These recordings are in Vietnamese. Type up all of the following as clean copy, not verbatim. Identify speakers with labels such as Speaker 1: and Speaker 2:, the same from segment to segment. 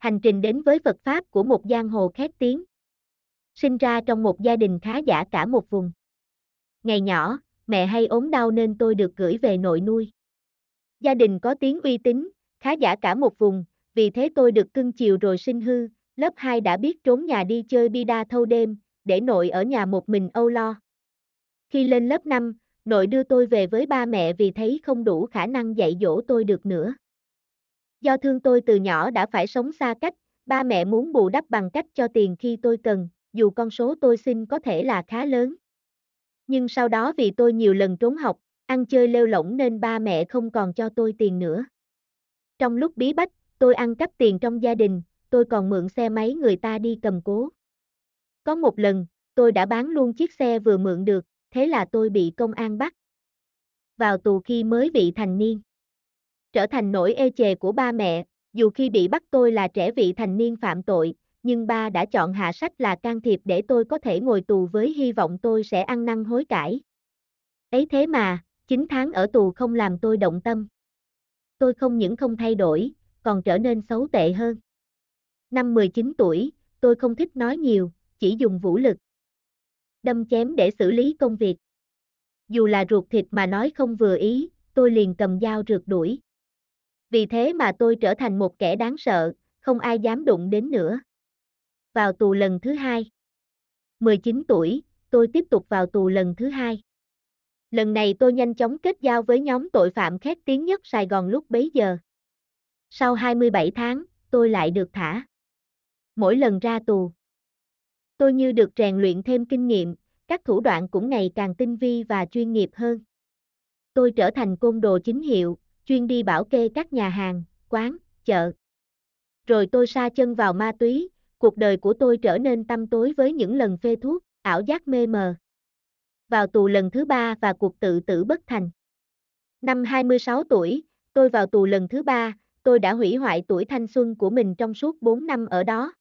Speaker 1: Hành trình đến với Phật Pháp của một giang hồ khét tiếng. Sinh ra trong một gia đình khá giả cả một vùng. Ngày nhỏ, mẹ hay ốm đau nên tôi được gửi về nội nuôi. Gia đình có tiếng uy tín, khá giả cả một vùng, vì thế tôi được cưng chiều rồi sinh hư. Lớp 2 đã biết trốn nhà đi chơi bida thâu đêm, để nội ở nhà một mình âu lo. Khi lên lớp 5, nội đưa tôi về với ba mẹ vì thấy không đủ khả năng dạy dỗ tôi được nữa. Do thương tôi từ nhỏ đã phải sống xa cách, ba mẹ muốn bù đắp bằng cách cho tiền khi tôi cần, dù con số tôi xin có thể là khá lớn. Nhưng sau đó vì tôi nhiều lần trốn học, ăn chơi lêu lổng nên ba mẹ không còn cho tôi tiền nữa. Trong lúc bí bách, tôi ăn cắp tiền trong gia đình, tôi còn mượn xe máy người ta đi cầm cố. Có một lần, tôi đã bán luôn chiếc xe vừa mượn được, thế là tôi bị công an bắt. Vào tù khi mới vị thành niên. Trở thành nỗi ê chề của ba mẹ, dù khi bị bắt tôi là trẻ vị thành niên phạm tội, nhưng ba đã chọn hạ sách là can thiệp để tôi có thể ngồi tù với hy vọng tôi sẽ ăn năn hối cải. Ấy thế mà, 9 tháng ở tù không làm tôi động tâm. Tôi không những không thay đổi, còn trở nên xấu tệ hơn. Năm 19 tuổi, tôi không thích nói nhiều, chỉ dùng vũ lực. Đâm chém để xử lý công việc. Dù là ruột thịt mà nói không vừa ý, tôi liền cầm dao rượt đuổi. Vì thế mà tôi trở thành một kẻ đáng sợ, không ai dám đụng đến nữa. Vào tù lần thứ 2. 19 tuổi, tôi tiếp tục vào tù lần thứ 2. Lần này tôi nhanh chóng kết giao với nhóm tội phạm khét tiếng nhất Sài Gòn lúc bấy giờ. Sau 27 tháng, tôi lại được thả. Mỗi lần ra tù, tôi như được rèn luyện thêm kinh nghiệm, các thủ đoạn cũng ngày càng tinh vi và chuyên nghiệp hơn. Tôi trở thành côn đồ chính hiệu, chuyên đi bảo kê các nhà hàng, quán, chợ. Rồi tôi sa chân vào ma túy, cuộc đời của tôi trở nên tăm tối với những lần phê thuốc, ảo giác mê mờ. Vào tù lần thứ 3 và cuộc tự tử bất thành. Năm 26 tuổi, tôi vào tù lần thứ 3, tôi đã hủy hoại tuổi thanh xuân của mình trong suốt 4 năm ở đó.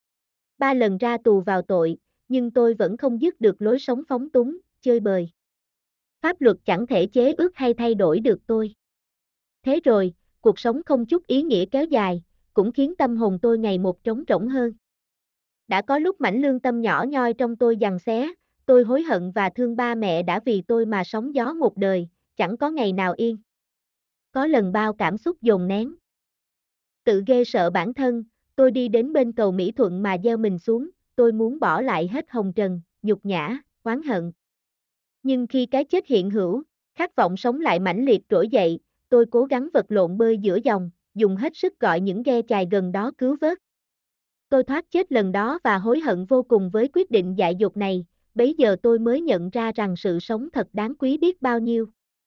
Speaker 1: 3 lần ra tù vào tội, nhưng tôi vẫn không dứt được lối sống phóng túng, chơi bời. Pháp luật chẳng thể chế ước hay thay đổi được tôi. Thế rồi, cuộc sống không chút ý nghĩa kéo dài, cũng khiến tâm hồn tôi ngày một trống rỗng hơn. Đã có lúc mảnh lương tâm nhỏ nhoi trong tôi giằng xé, tôi hối hận và thương ba mẹ đã vì tôi mà sóng gió một đời, chẳng có ngày nào yên. Có lần bao cảm xúc dồn nén. Tự ghê sợ bản thân, tôi đi đến bên cầu Mỹ Thuận mà gieo mình xuống, tôi muốn bỏ lại hết hồng trần, nhục nhã, oán hận. Nhưng khi cái chết hiện hữu, khát vọng sống lại mãnh liệt trỗi dậy, tôi cố gắng vật lộn bơi giữa dòng, dùng hết sức gọi những ghe chài gần đó cứu vớt. Tôi thoát chết lần đó và hối hận vô cùng với quyết định dại dột này, bấy giờ tôi mới nhận ra rằng sự sống thật đáng quý biết bao nhiêu.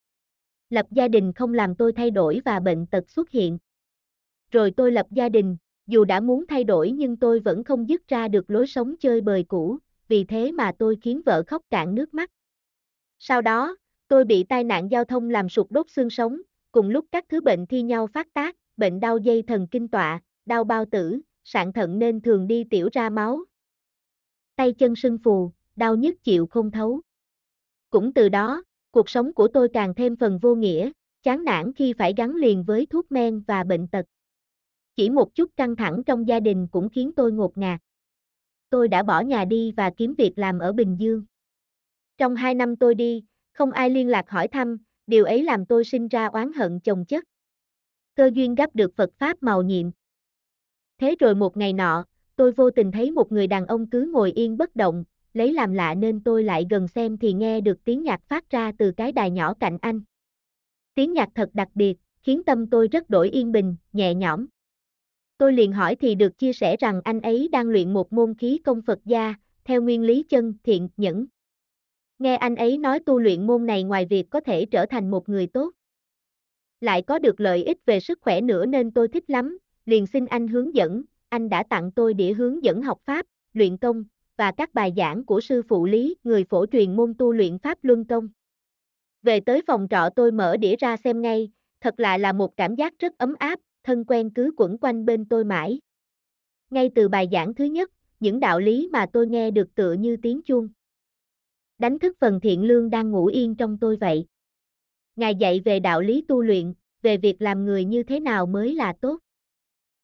Speaker 1: Lập gia đình không làm tôi thay đổi và bệnh tật xuất hiện. Rồi tôi lập gia đình, dù đã muốn thay đổi nhưng tôi vẫn không dứt ra được lối sống chơi bời cũ, vì thế mà tôi khiến vợ khóc cạn nước mắt. Sau đó, tôi bị tai nạn giao thông làm sụt đốt xương sống, cùng lúc các thứ bệnh thi nhau phát tác, bệnh đau dây thần kinh tọa, đau bao tử, sạn thận nên thường đi tiểu ra máu. Tay chân sưng phù, đau nhức chịu không thấu. Cũng từ đó, cuộc sống của tôi càng thêm phần vô nghĩa, chán nản khi phải gắn liền với thuốc men và bệnh tật. Chỉ một chút căng thẳng trong gia đình cũng khiến tôi ngột ngạt. Tôi đã bỏ nhà đi và kiếm việc làm ở Bình Dương. Trong 2 năm tôi đi, không ai liên lạc hỏi thăm, điều ấy làm tôi sinh ra oán hận chồng chất. Cơ duyên gấp được Phật Pháp màu nhiệm. Thế rồi một ngày nọ, tôi vô tình thấy một người đàn ông cứ ngồi yên bất động, lấy làm lạ nên tôi lại gần xem thì nghe được tiếng nhạc phát ra từ cái đài nhỏ cạnh anh. Tiếng nhạc thật đặc biệt, khiến tâm tôi rất đổi yên bình, nhẹ nhõm. Tôi liền hỏi thì được chia sẻ rằng anh ấy đang luyện một môn khí công Phật gia, theo nguyên lý chân, thiện, nhẫn. Nghe anh ấy nói tu luyện môn này ngoài việc có thể trở thành một người tốt, lại có được lợi ích về sức khỏe nữa nên tôi thích lắm, liền xin anh hướng dẫn. Anh đã tặng tôi đĩa hướng dẫn học pháp, luyện công, và các bài giảng của sư phụ Lý, người phổ truyền môn tu luyện pháp luân công. Về tới phòng trọ tôi mở đĩa ra xem ngay, thật lạ là một cảm giác rất ấm áp, thân quen cứ quẩn quanh bên tôi mãi. Ngay từ bài giảng thứ nhất, những đạo lý mà tôi nghe được tựa như tiếng chuông đánh thức phần thiện lương đang ngủ yên trong tôi vậy. Ngài dạy về đạo lý tu luyện, về việc làm người như thế nào mới là tốt.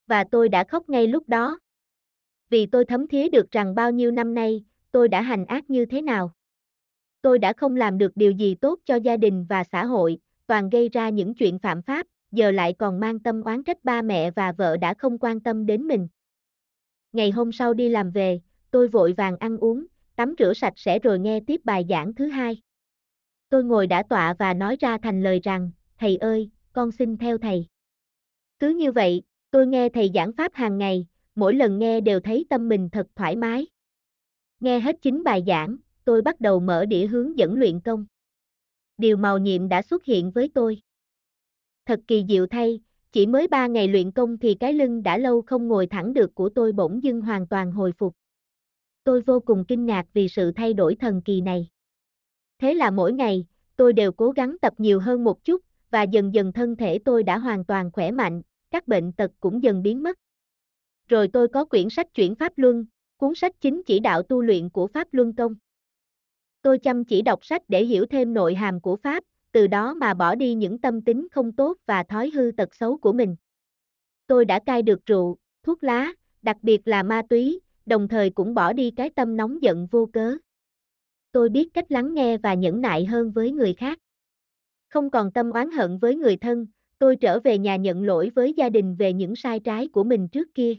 Speaker 1: Và tôi đã khóc ngay lúc đó. Vì tôi thấm thía được rằng bao nhiêu năm nay, tôi đã hành ác như thế nào. Tôi đã không làm được điều gì tốt cho gia đình và xã hội, toàn gây ra những chuyện phạm pháp, giờ lại còn mang tâm oán trách ba mẹ và vợ đã không quan tâm đến mình. Ngày hôm sau đi làm về, tôi vội vàng ăn uống, tắm rửa sạch sẽ rồi nghe tiếp bài giảng thứ hai. Tôi ngồi đả tọa và nói ra thành lời rằng, thầy ơi, con xin theo thầy. Cứ như vậy, tôi nghe thầy giảng pháp hàng ngày, mỗi lần nghe đều thấy tâm mình thật thoải mái. Nghe hết 9 bài giảng, tôi bắt đầu mở đĩa hướng dẫn luyện công. Điều màu nhiệm đã xuất hiện với tôi. Thật kỳ diệu thay, chỉ mới 3 ngày luyện công thì cái lưng đã lâu không ngồi thẳng được của tôi bỗng dưng hoàn toàn hồi phục. Tôi vô cùng kinh ngạc vì sự thay đổi thần kỳ này. Thế là mỗi ngày, tôi đều cố gắng tập nhiều hơn một chút, và dần dần thân thể tôi đã hoàn toàn khỏe mạnh, các bệnh tật cũng dần biến mất. Rồi tôi có quyển sách Chuyển Pháp Luân, cuốn sách chính chỉ đạo tu luyện của Pháp Luân Công. Tôi chăm chỉ đọc sách để hiểu thêm nội hàm của Pháp, từ đó mà bỏ đi những tâm tính không tốt và thói hư tật xấu của mình. Tôi đã cai được rượu, thuốc lá, đặc biệt là ma túy, đồng thời cũng bỏ đi cái tâm nóng giận vô cớ. Tôi biết cách lắng nghe và nhẫn nại hơn với người khác. Không còn tâm oán hận với người thân, tôi trở về nhà nhận lỗi với gia đình về những sai trái của mình trước kia.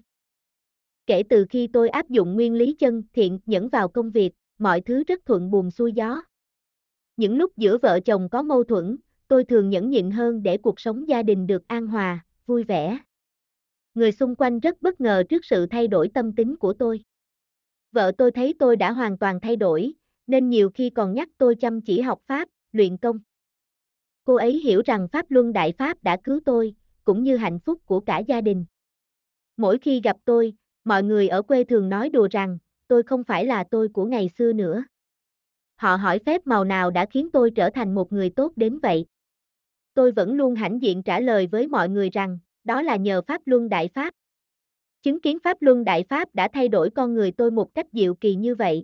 Speaker 1: Kể từ khi tôi áp dụng nguyên lý chân thiện nhẫn vào công việc, mọi thứ rất thuận buồm xuôi gió. Những lúc giữa vợ chồng có mâu thuẫn, tôi thường nhẫn nhịn hơn để cuộc sống gia đình được an hòa, vui vẻ. Người xung quanh rất bất ngờ trước sự thay đổi tâm tính của tôi. Vợ tôi thấy tôi đã hoàn toàn thay đổi, nên nhiều khi còn nhắc tôi chăm chỉ học Pháp, luyện công. Cô ấy hiểu rằng Pháp Luân Đại Pháp đã cứu tôi, cũng như hạnh phúc của cả gia đình. Mỗi khi gặp tôi, mọi người ở quê thường nói đùa rằng, tôi không phải là tôi của ngày xưa nữa. Họ hỏi phép màu nào đã khiến tôi trở thành một người tốt đến vậy. Tôi vẫn luôn hãnh diện trả lời với mọi người rằng, đó là nhờ Pháp Luân Đại Pháp. Chứng kiến Pháp Luân Đại Pháp đã thay đổi con người tôi một cách diệu kỳ như vậy.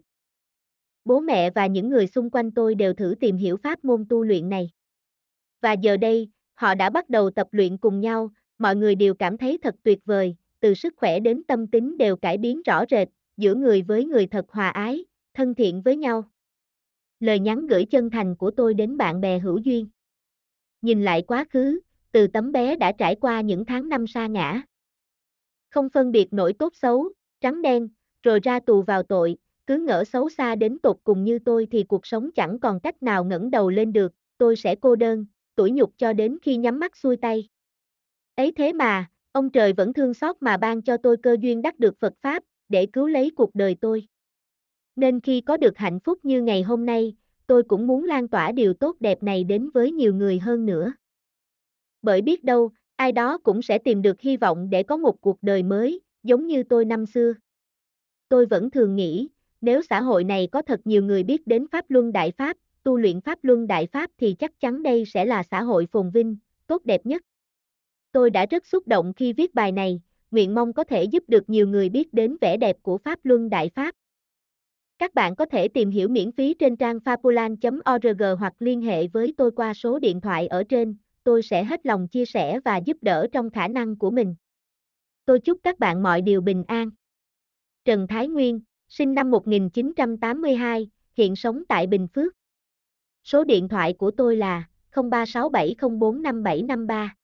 Speaker 1: Bố mẹ và những người xung quanh tôi đều thử tìm hiểu pháp môn tu luyện này. Và giờ đây, họ đã bắt đầu tập luyện cùng nhau, mọi người đều cảm thấy thật tuyệt vời, từ sức khỏe đến tâm tính đều cải biến rõ rệt, giữa người với người thật hòa ái, thân thiện với nhau. Lời nhắn gửi chân thành của tôi đến bạn bè hữu duyên. Nhìn lại quá khứ, từ tấm bé đã trải qua những tháng năm sa ngã. Không phân biệt nổi tốt xấu, trắng đen, rồi ra tù vào tội, cứ ngỡ xấu xa đến tột cùng như tôi thì cuộc sống chẳng còn cách nào ngẩng đầu lên được, tôi sẽ cô đơn, tủi nhục cho đến khi nhắm mắt xuôi tay. Ấy thế mà, ông trời vẫn thương xót mà ban cho tôi cơ duyên đắc được Phật Pháp, để cứu lấy cuộc đời tôi. Nên khi có được hạnh phúc như ngày hôm nay, tôi cũng muốn lan tỏa điều tốt đẹp này đến với nhiều người hơn nữa. Bởi biết đâu, ai đó cũng sẽ tìm được hy vọng để có một cuộc đời mới, giống như tôi năm xưa. Tôi vẫn thường nghĩ, nếu xã hội này có thật nhiều người biết đến Pháp Luân Đại Pháp, tu luyện Pháp Luân Đại Pháp thì chắc chắn đây sẽ là xã hội phồn vinh, tốt đẹp nhất. Tôi đã rất xúc động khi viết bài này, nguyện mong có thể giúp được nhiều người biết đến vẻ đẹp của Pháp Luân Đại Pháp. Các bạn có thể tìm hiểu miễn phí trên trang fabulan.org hoặc liên hệ với tôi qua số điện thoại ở trên, tôi sẽ hết lòng chia sẻ và giúp đỡ trong khả năng của mình. Tôi chúc các bạn mọi điều bình an. Trần Thái Nguyên, sinh năm 1982, hiện sống tại Bình Phước. Số điện thoại của tôi là 0367045753.